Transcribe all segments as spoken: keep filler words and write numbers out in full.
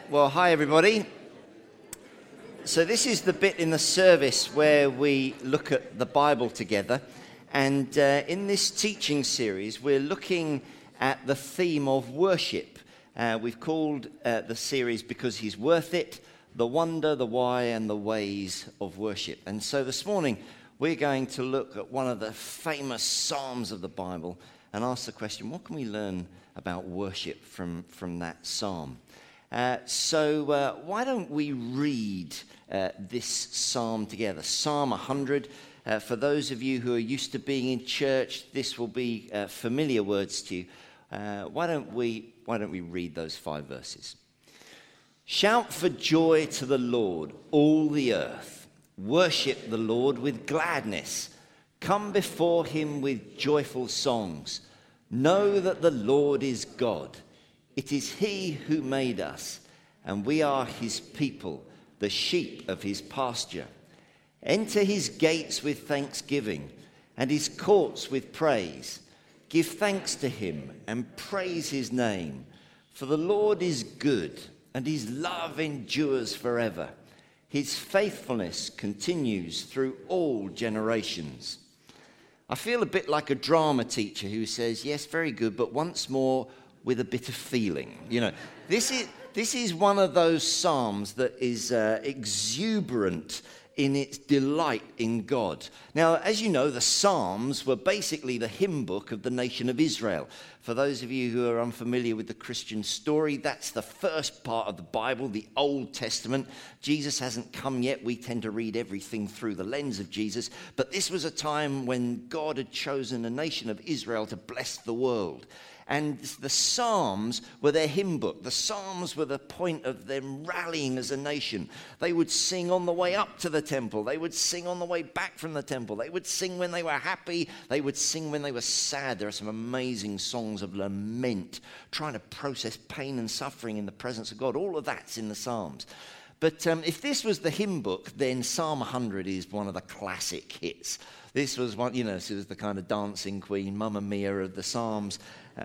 Well, hi everybody. So this is the bit in the service where we look at the Bible together. And uh, in this teaching series, we're looking at the theme of worship. Uh, we've called uh, the series Because He's Worth It, the wonder, the why, and the ways of worship. And so this morning, we're going to look at one of the famous Psalms of the Bible and ask the question, what can we learn about worship from, from that Psalm? Uh, so uh, why don't we read uh, this psalm together? Psalm one hundred. Uh, for those of you who are used to being in church, this will be uh, familiar words to you. Uh, why don't we why don't we read those five verses? Shout for joy to the Lord, all the earth. Worship the Lord with gladness. Come before him with joyful songs. Know that the Lord is God. It is he who made us, and we are his people, the sheep of his pasture. Enter his gates with thanksgiving, and his courts with praise. Give thanks to him, and praise his name. For the Lord is good, and his love endures forever. His faithfulness continues through all generations. I feel a bit like a drama teacher who says, yes, very good, but once more, with a bit of feeling. You know, this is this is one of those psalms that is uh, exuberant in its delight in God. Now, as you know, the Psalms were basically the hymn book of the nation of Israel. For those of you who are unfamiliar with the Christian story, that's the first part of the Bible, the Old Testament. Jesus hasn't come yet. We tend to read everything through the lens of Jesus. But this was a time when God had chosen a nation of Israel to bless the world. And the Psalms were their hymn book. The Psalms were the point of them rallying as a nation. They would sing on the way up to the temple. They would sing on the way back from the temple. They would sing when they were happy. They would sing when they were sad. There are some amazing songs of lament, trying to process pain and suffering in the presence of God. All of that's in the Psalms. But um, if this was the hymn book, then Psalm one hundred is one of the classic hits. This was one, you know, this was the kind of dancing queen, Mamma Mia of the Psalms. Uh,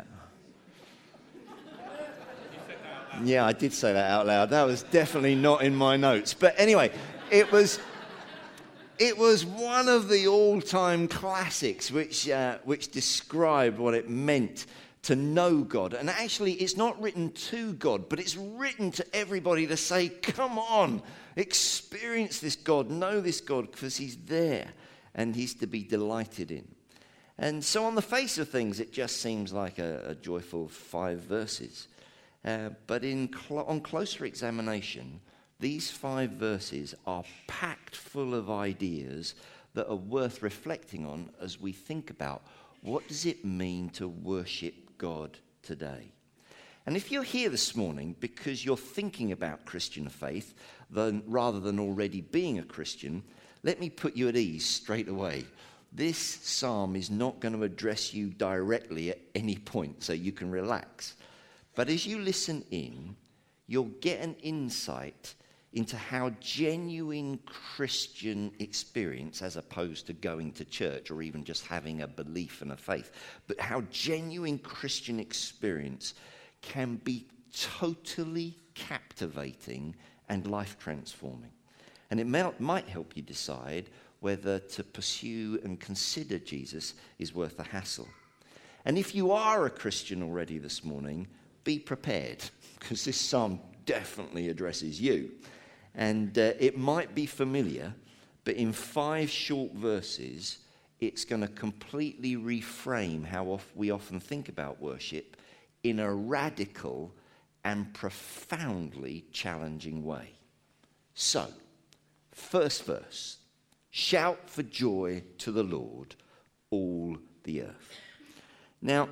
yeah, I did say that out loud. That was definitely not in my notes. But anyway, it was it was one of the all-time classics which uh, which described what it meant to know God. And actually, it's not written to God, but it's written to everybody to say, come on, experience this God, know this God, because he's there and he's to be delighted in. And so on the face of things, it just seems like a, a joyful five verses. Uh, but in cl- on closer examination, these five verses are packed full of ideas that are worth reflecting on as we think about what does it mean to worship God today. And if you're here this morning because you're thinking about Christian faith then, rather than already being a Christian, let me put you at ease straight away. This psalm is not going to address you directly at any point, so you can relax. But as you listen in, you'll get an insight into how genuine Christian experience, as opposed to going to church or even just having a belief and a faith, but how genuine Christian experience can be totally captivating and life-transforming. And it may, might help you decide whether to pursue and consider Jesus is worth the hassle. And if you are a Christian already this morning, be prepared, because this psalm definitely addresses you. And uh, it might be familiar, but in five short verses, it's going to completely reframe how oft we often think about worship in a radical and profoundly challenging way. So, first verse. Shout for joy to the Lord, all the earth. Now,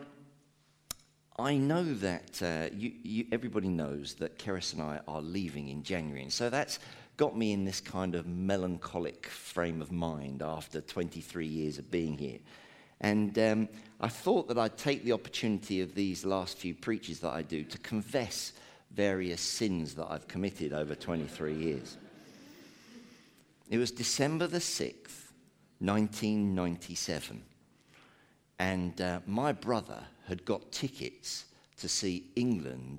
I know that uh, you, you, everybody knows that Keris and I are leaving in January, and so that's got me in this kind of melancholic frame of mind after twenty-three years of being here. And um, I thought that I'd take the opportunity of these last few preaches that I do to confess various sins that I've committed over twenty-three years. It was December the sixth, nineteen ninety-seven, and uh, my brother had got tickets to see England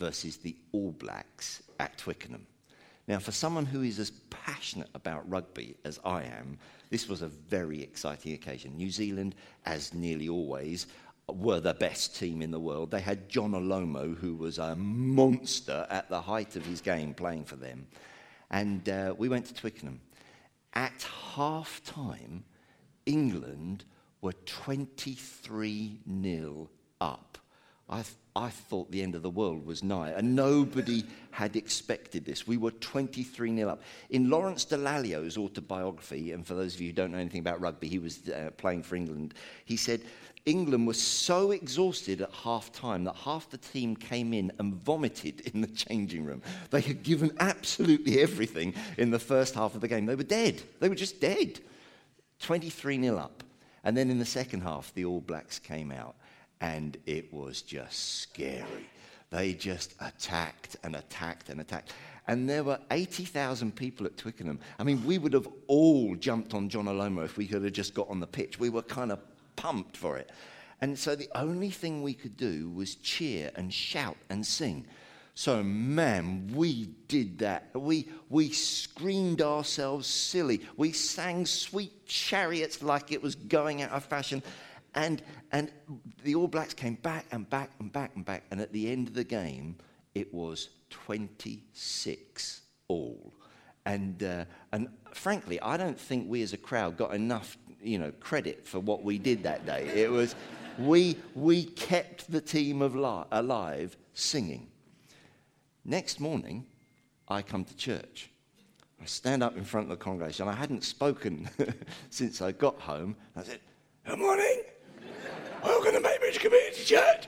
versus the All Blacks at Twickenham. Now, for someone who is as passionate about rugby as I am, this was a very exciting occasion. New Zealand, as nearly always, were the best team in the world. They had John Olomo, who was a monster at the height of his game, playing for them. And uh, we went to Twickenham. At half-time, England were twenty-three nil up. I, th- I thought the end of the world was nigh, and nobody had expected this. We were twenty-three nil up. In Lawrence Dallaglio's autobiography, and for those of you who don't know anything about rugby, he was uh, playing for England, he said England was so exhausted at half-time that half the team came in and vomited in the changing room. They had given absolutely everything in the first half of the game. They were dead. They were just dead. twenty-three nil up. And then in the second half, the All Blacks came out. And it was just scary. They just attacked and attacked and attacked. And there were eighty thousand people at Twickenham. I mean, we would have all jumped on John Olomo if we could have just got on the pitch. We were kind of pumped for it. And so the only thing we could do was cheer and shout and sing. So, man, we did that. We, we screamed ourselves silly. We sang Sweet Chariots like it was going out of fashion. And and the All Blacks came back and back and back and back. And at the end of the game, it was twenty-six all. And uh, and frankly, I don't think we as a crowd got enough, you know, credit for what we did that day. It was, we we kept the team of li- alive singing. Next morning, I come to church. I stand up in front of the congregation. I hadn't spoken since I got home. I said, "Good morning. Welcome to Maybridge Community Church."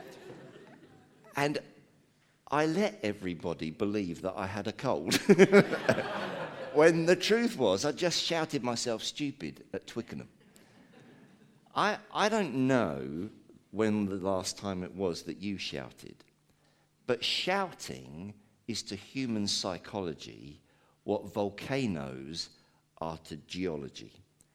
And I let everybody believe that I had a cold. When the truth was, I just shouted myself stupid at Twickenham. I, I don't know when the last time it was that you shouted, but shouting is to human psychology what volcanoes are to geology.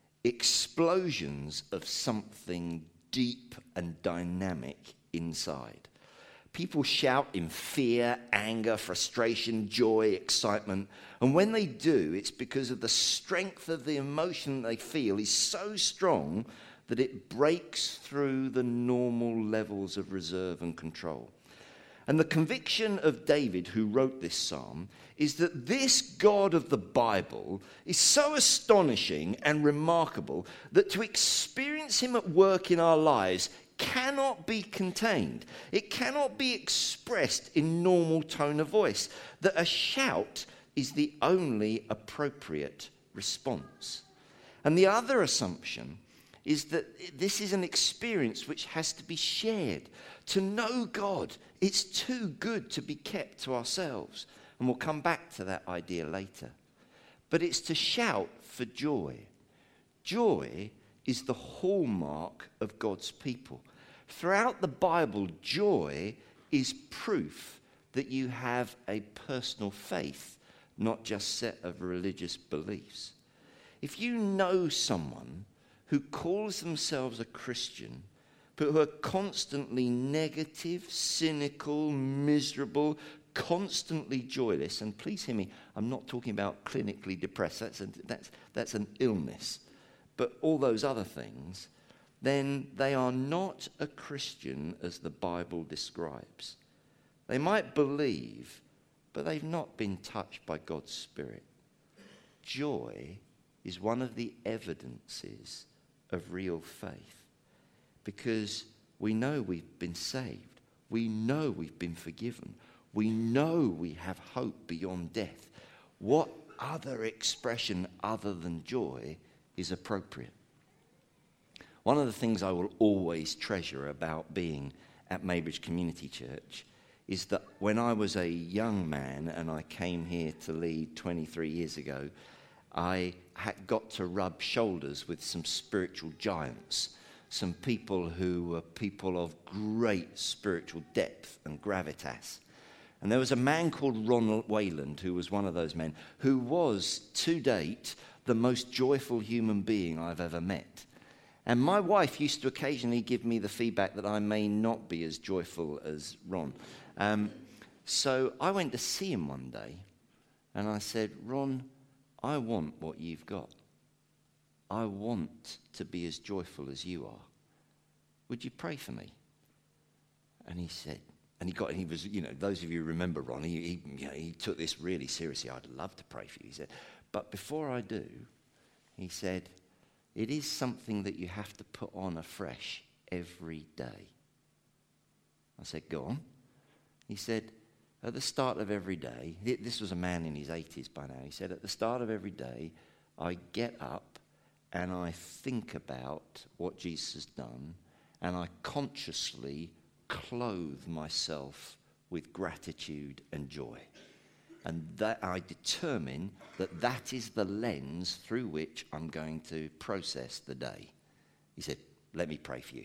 Explosions of something deep and dynamic inside. People shout in fear, anger, frustration, joy, excitement. And when they do, it's because of the strength of the emotion they feel is so strong that it breaks through the normal levels of reserve and control. And the conviction of David, who wrote this psalm, is that this God of the Bible is so astonishing and remarkable that to experience him at work in our lives cannot be contained. It cannot be expressed in normal tone of voice. That a shout is the only appropriate response. And the other assumption is that this is an experience which has to be shared. To know God, it's too good to be kept to ourselves. And we'll come back to that idea later. But it's to shout for joy. Joy is the hallmark of God's people. Throughout the Bible, joy is proof that you have a personal faith, not just set of religious beliefs. If you know someone who calls themselves a Christian, but who are constantly negative, cynical, miserable, constantly joyless, and please hear me, I'm not talking about clinically depressed, that's, a, that's, that's an illness, but all those other things, then they are not a Christian as the Bible describes. They might believe, but they've not been touched by God's Spirit. Joy is one of the evidences of real faith, because we know we've been saved. We know we've been forgiven. We know we have hope beyond death. What other expression other than joy is appropriate? One of the things I will always treasure about being at Maybridge Community Church is that when I was a young man and I came here to lead twenty-three years ago, I had got to rub shoulders with some spiritual giants, some people who were people of great spiritual depth and gravitas. And there was a man called Ronald Wayland, who was one of those men, who was, to date, the most joyful human being I've ever met. And my wife used to occasionally give me the feedback that I may not be as joyful as Ron. Um, So I went to see him one day, and I said, Ron, I want what you've got. I want to be as joyful as you are. Would you pray for me? And he said, and he got, and he was, you know, those of you who remember Ron, he, he, you know, he took this really seriously. I'd love to pray for you. He said, but before I do, he said, it is something that you have to put on afresh every day. I said, go on. He said, at the start of every day, this was a man in his eighties by now, he said, at the start of every day, I get up and I think about what Jesus has done, and I consciously clothe myself with gratitude and joy. And that I determine that that is the lens through which I'm going to process the day. He said, let me pray for you.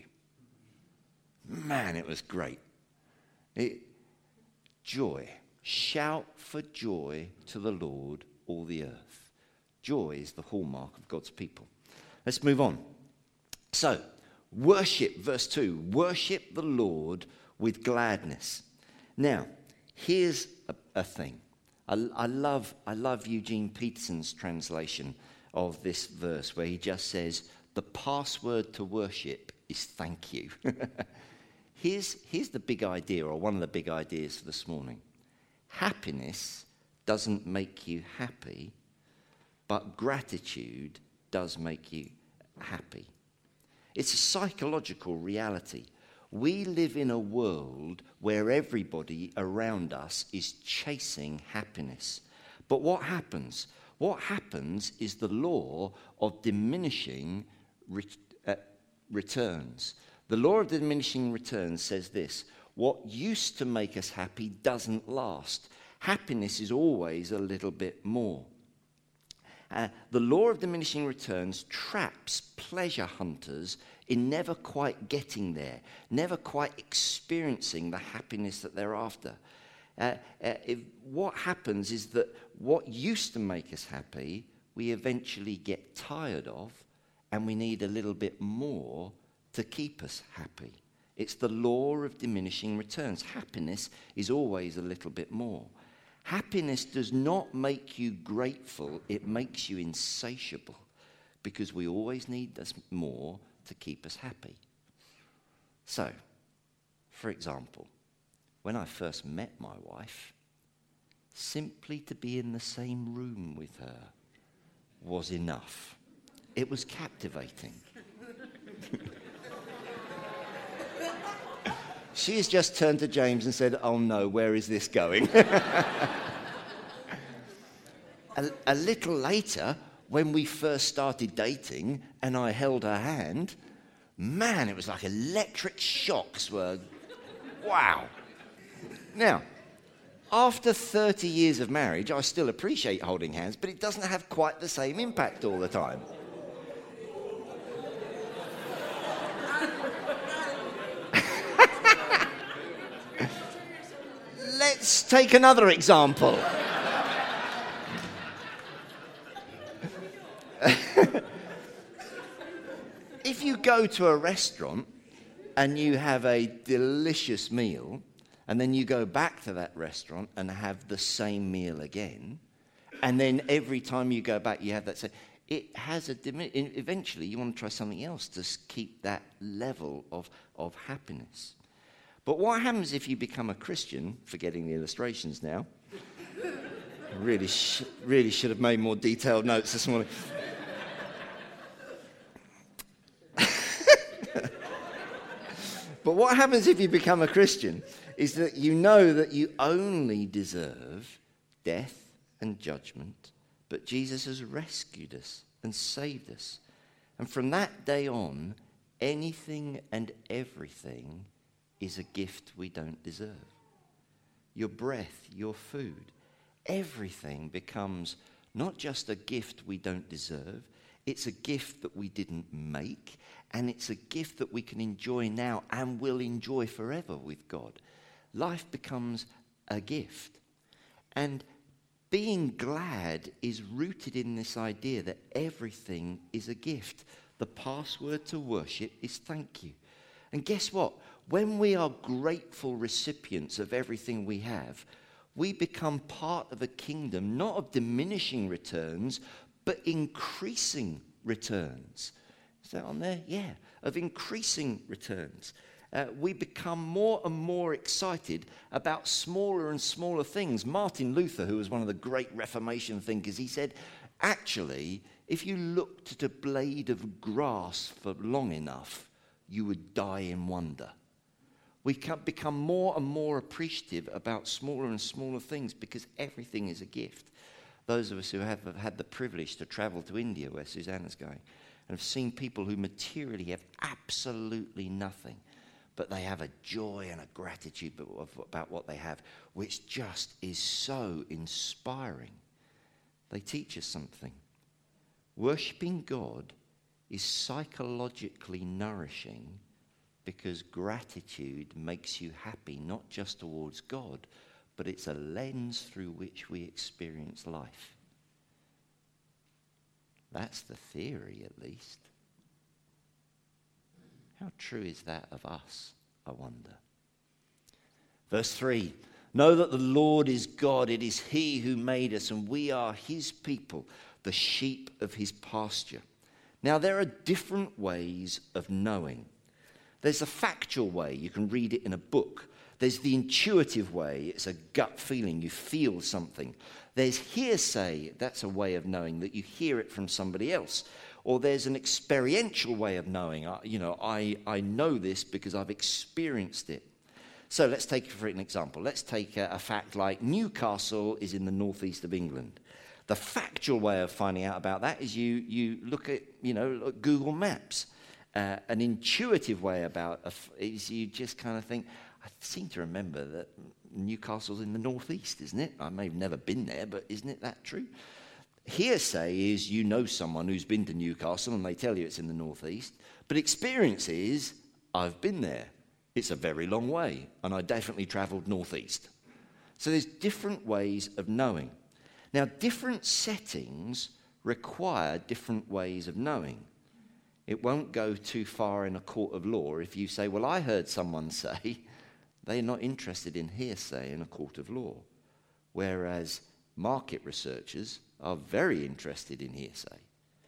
Man, it was great. It, joy. Shout for joy to the Lord, all the earth. Joy is the hallmark of God's people. Let's move on. So, worship, verse two. Worship the Lord with gladness. Now, here's a, a thing. I, I love I love Eugene Peterson's translation of this verse where he just says, the password to worship is thank you. here's, here's the big idea, or one of the big ideas for this morning. Happiness doesn't make you happy, but gratitude does make you happy. It's a psychological reality. We live in a world where everybody around us is chasing happiness. But what happens? What happens is the law of diminishing re- uh, returns. The law of diminishing returns says this: what used to make us happy doesn't last. Happiness is always a little bit more. Uh, the law of diminishing returns traps pleasure hunters in never quite getting there, never quite experiencing the happiness that they're after. Uh, uh, if, what happens is that what used to make us happy, we eventually get tired of, and we need a little bit more to keep us happy. It's the law of diminishing returns. Happiness is always a little bit more. Happiness does not make you grateful, it makes you insatiable, because we always need this more to keep us happy. So, for example, when I first met my wife, simply to be in the same room with her was enough. It was captivating. She has just turned to James and said, oh no, where is this going? a, a little later, when we first started dating and I held her hand, man, it was like electric shocks were, wow. Now, after thirty years of marriage, I still appreciate holding hands, but it doesn't have quite the same impact all the time. Let's take another example. If you go to a restaurant and you have a delicious meal, and then you go back to that restaurant and have the same meal again, and then every time you go back you have that same, it has a dimi- eventually you want to try something else to keep that level of, of happiness. But what happens if you become a Christian? Forgetting the illustrations now. I really, sh- really should have made more detailed notes this morning. But what happens if you become a Christian is that you know that you only deserve death and judgment, but Jesus has rescued us and saved us. And from that day on, anything and everything is a gift we don't deserve. Your breath, your food, everything becomes not just a gift we don't deserve, it's a gift that we didn't make, and it's a gift that we can enjoy now and will enjoy forever with God. Life becomes a gift. And being glad is rooted in this idea that everything is a gift. The password to worship is thank you. And guess what? when we are grateful recipients of everything we have, we become part of a kingdom, not of diminishing returns, but increasing returns. Is that on there? Yeah, of increasing returns. Uh, we become more and more excited about smaller and smaller things. Martin Luther, who was one of the great Reformation thinkers, he said, actually, if you looked at a blade of grass for long enough, you would die in wonder. We can become more and more appreciative about smaller and smaller things because everything is a gift. Those of us who have, have had the privilege to travel to India, where Susanna's going, and have seen people who materially have absolutely nothing, but they have a joy and a gratitude about what they have, which just is so inspiring. They teach us something. Worshipping God is psychologically nourishing because gratitude makes you happy, not just towards God, but it's a lens through which we experience life. That's the theory, at least. How true is that of us, I wonder? Verse three, know that the Lord is God. It is he who made us, and we are his people, the sheep of his pasture. Now, there are different ways of knowing. There's a factual way. You can read it in a book. There's the intuitive way. It's a gut feeling. You feel something. There's hearsay. That's a way of knowing that you hear it from somebody else. Or there's an experiential way of knowing. I, you know, I, I know this because I've experienced it. So let's take for an example. Let's take a, a fact like Newcastle is in the northeast of England. The factual way of finding out about that is you you look at, you know, look at Google Maps. Uh, an intuitive way about it is you just kind of think, I seem to remember that Newcastle's in the northeast, isn't it? I may have never been there, but isn't it that true? Hearsay is you know someone who's been to Newcastle and they tell you it's in the northeast. But experience is, I've been there. It's a very long way, and I definitely travelled northeast. So there's different ways of knowing. Now, different settings require different ways of knowing. It won't go too far in a court of law if you say, well, I heard someone say. They're not interested in hearsay in a court of law. Whereas market researchers are very interested in hearsay.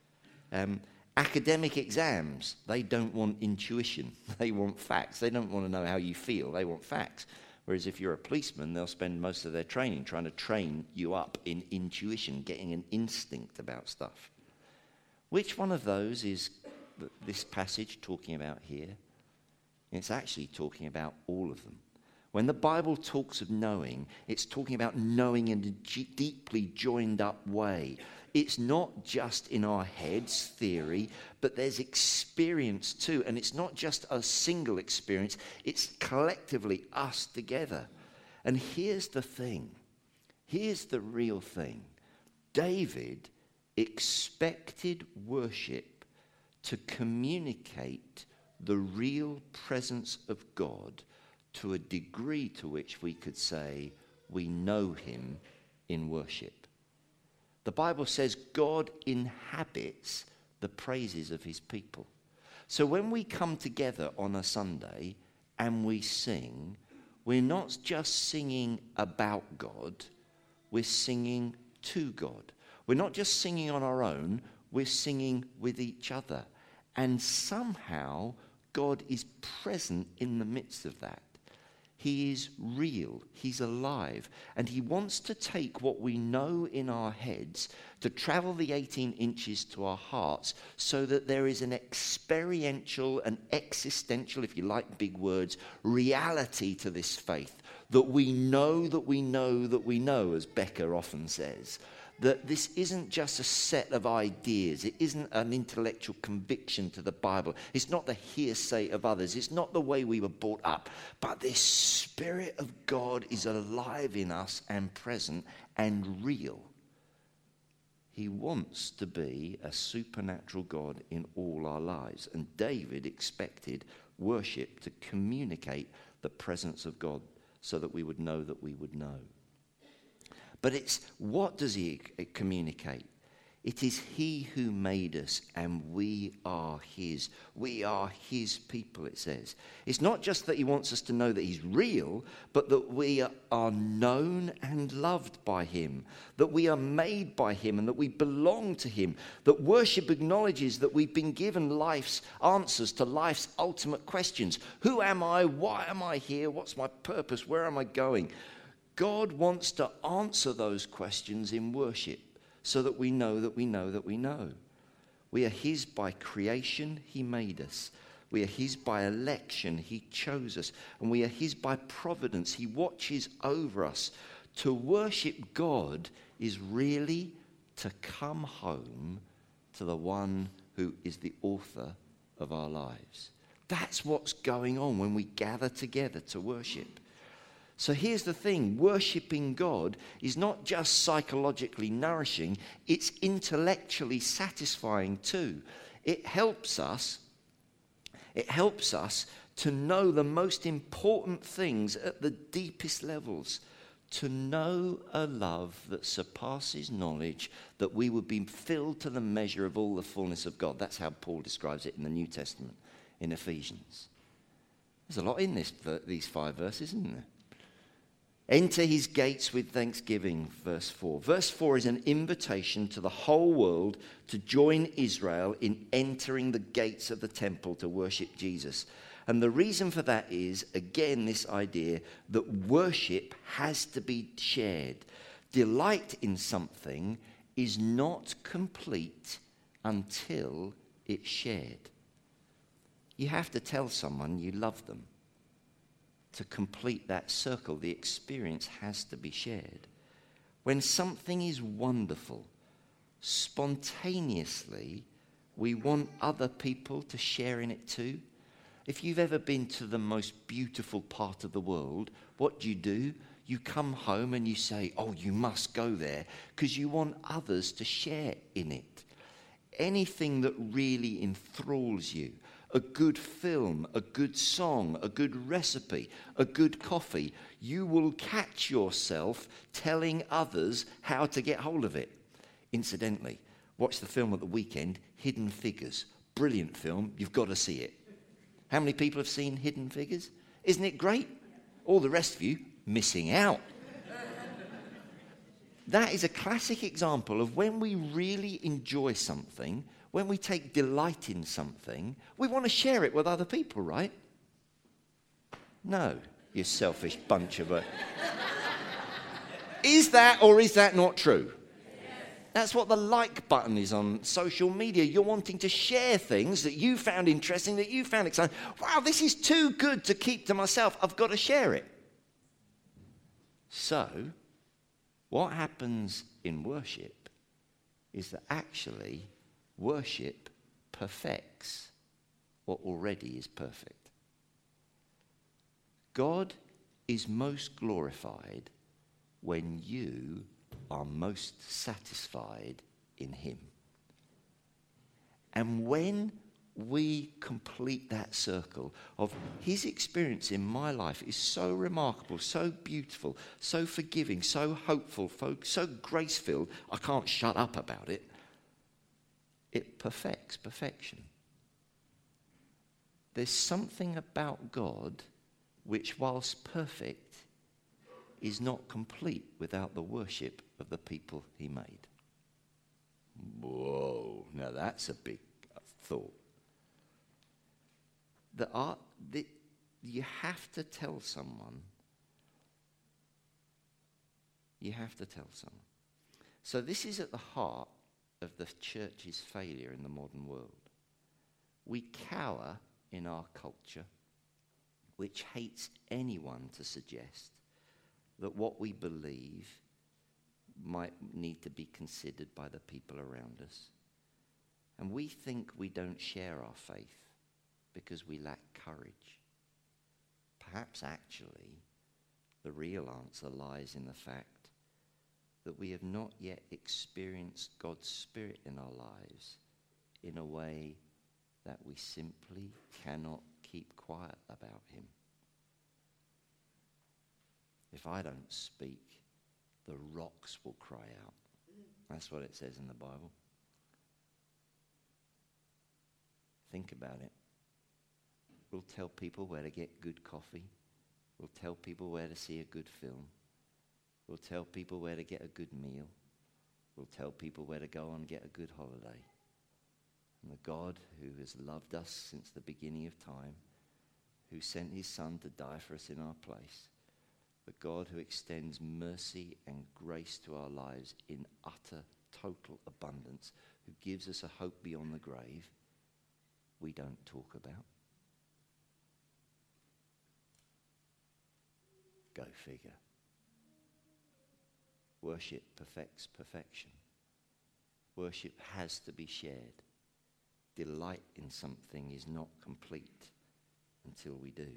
Um, academic exams, they don't want intuition. They want facts. They don't want to know how you feel. They want facts. Whereas if you're a policeman, they'll spend most of their training trying to train you up in intuition, getting an instinct about stuff. Which one of those is this passage talking about here? It's actually talking about all of them. When the Bible talks of knowing, it's talking about knowing in a g- deeply joined up way. It's not just in our heads, theory, but there's experience too. And it's not just a single experience, it's collectively us together. And here's the thing. Here's the real thing. David expected worship to communicate the real presence of God to a degree to which we could say we know him in worship. The Bible says God inhabits the praises of his people. So when we come together on a Sunday and we sing, we're not just singing about God, we're singing to God. We're not just singing on our own, we're singing with each other. And somehow God is present in the midst of that. He is real. He's alive. And he wants to take what we know in our heads to travel the eighteen inches to our hearts so that there is an experiential and existential, if you like big words, reality to this faith. That we know that we know that we know, as Becker often says. That this isn't just a set of ideas. It isn't an intellectual conviction to the Bible. It's not the hearsay of others. It's not the way we were brought up. But this Spirit of God is alive in us and present and real. He wants to be a supernatural God in all our lives. And David expected worship to communicate the presence of God so that we would know that we would know. But it's, what does he communicate? It is he who made us, and we are his. We are his people, it says. It's not just that he wants us to know that he's real, but that we are known and loved by him, that we are made by him, and that we belong to him, that worship acknowledges that we've been given life's answers to life's ultimate questions. Who am I? Why am I here? What's my purpose? Where am I going? God wants to answer those questions in worship, so that we know that we know that we know. We are his by creation, he made us. We are his by election, he chose us. And we are his by providence, he watches over us. To worship God is really to come home to the one who is the author of our lives. That's what's going on when we gather together to worship. So here's the thing, worshipping God is not just psychologically nourishing, it's intellectually satisfying too. It helps us, it helps us to know the most important things at the deepest levels, to know a love that surpasses knowledge, that we would be filled to the measure of all the fullness of God. That's how Paul describes it in the New Testament, in Ephesians. There's a lot in this, these five verses, isn't there? Enter his gates with thanksgiving, verse four. Verse four is an invitation to the whole world to join Israel in entering the gates of the temple to worship Jesus. And the reason for that is, again, this idea that worship has to be shared. Delight in something is not complete until it's shared. You have to tell someone you love them. To complete that circle, the experience has to be shared. When something is wonderful, spontaneously, we want other people to share in it too. If you've ever been to the most beautiful part of the world, what do you do? You come home and you say, oh, you must go there, because you want others to share in it. Anything that really enthralls you, a good film, a good song, a good recipe, a good coffee, you will catch yourself telling others how to get hold of it. Incidentally, watch the film at the weekend, Hidden Figures. Brilliant film, you've got to see it. How many people have seen Hidden Figures? Isn't it great? All the rest of you, missing out. That is a classic example of when we really enjoy something, when we take delight in something, we want to share it with other people, right? No, you selfish bunch of a... Is that or is that not true? That's what the like button is on social media. You're wanting to share things that you found interesting, that you found exciting. Wow, this is too good to keep to myself. I've got to share it. So, what happens in worship is that actually worship perfects what already is perfect. God is most glorified when you are most satisfied in him. And when we complete that circle of his experience in my life is so remarkable, so beautiful, so forgiving, so hopeful, so grace-filled, I can't shut up about it. It perfects perfection. There's something about God which, whilst perfect, is not complete without the worship of the people he made. Whoa, now that's a big thought. The art, the, you have to tell someone. You have to tell someone. So this is at the heart of the church's failure in the modern world. We cower in our culture, which hates anyone to suggest that what we believe might need to be considered by the people around us. And we think we don't share our faith because we lack courage. Perhaps actually the real answer lies in the fact that we have not yet experienced God's Spirit in our lives in a way that we simply cannot keep quiet about him. If I don't speak, the rocks will cry out. That's what it says in the Bible. Think about it. We'll tell people where to get good coffee. We'll tell people where to see a good film. We'll tell people where to get a good meal. We'll tell people where to go and get a good holiday. And the God who has loved us since the beginning of time, who sent his Son to die for us in our place, the God who extends mercy and grace to our lives in utter, total abundance, who gives us a hope beyond the grave, we don't talk about. Go figure. Worship perfects perfection. Worship has to be shared. Delight in something is not complete until we do.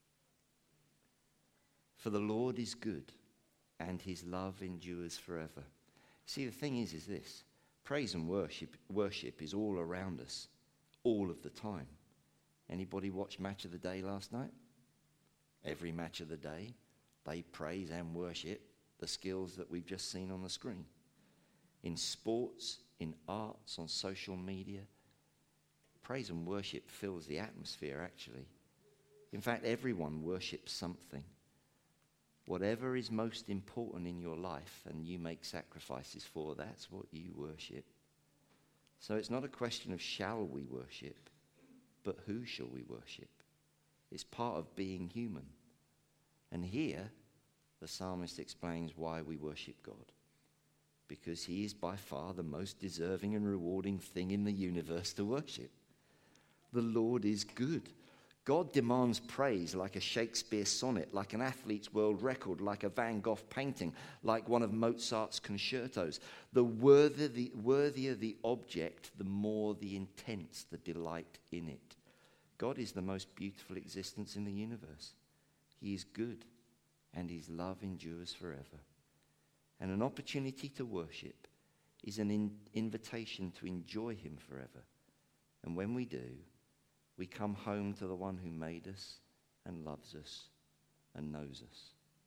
For the Lord is good, and his love endures forever. See, the thing is, is this. Praise and worship, worship is all around us, all of the time. Anybody watch Match of the Day last night? Every match of the day, they praise and worship the skills that we've just seen on the screen. In sports, in arts, on social media, praise and worship fills the atmosphere, actually. In fact, everyone worships something. Whatever is most important in your life and you make sacrifices for, that's what you worship. So it's not a question of shall we worship, but who shall we worship? It's part of being human. And here, the psalmist explains why we worship God. Because he is by far the most deserving and rewarding thing in the universe to worship. The Lord is good. God demands praise like a Shakespeare sonnet, like an athlete's world record, like a Van Gogh painting, like one of Mozart's concertos. The worthier the, worthier the object, the more the intense the delight in it. God is the most beautiful existence in the universe. He is good, and his love endures forever. And an opportunity to worship is an in- invitation to enjoy him forever. And when we do, we come home to the one who made us and loves us and knows us.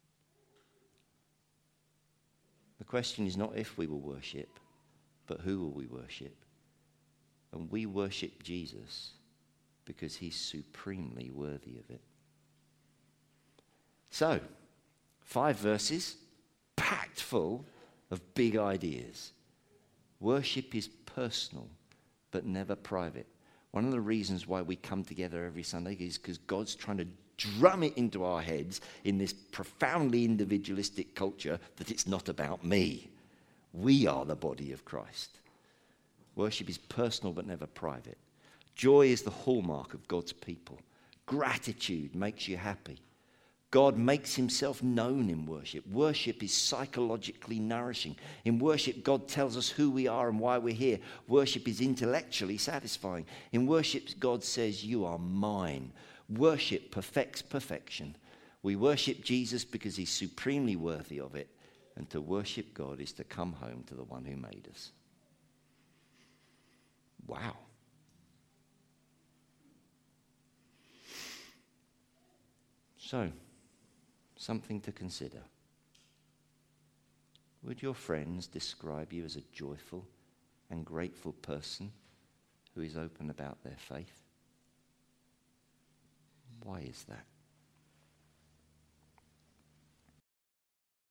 The question is not if we will worship, but who will we worship? And we worship Jesus because he's supremely worthy of it. So, five verses, packed full of big ideas. Worship is personal, but never private. One of the reasons why we come together every Sunday is because God's trying to drum it into our heads in this profoundly individualistic culture that it's not about me. We are the body of Christ. Worship is personal, but never private. Joy is the hallmark of God's people. Gratitude makes you happy. God makes himself known in worship. Worship is psychologically nourishing. In worship, God tells us who we are and why we're here. Worship is intellectually satisfying. In worship, God says, you are mine. Worship perfects perfection. We worship Jesus because he's supremely worthy of it. And to worship God is to come home to the one who made us. Wow. So, something to consider. Would your friends describe you as a joyful and grateful person who is open about their faith? Why is that?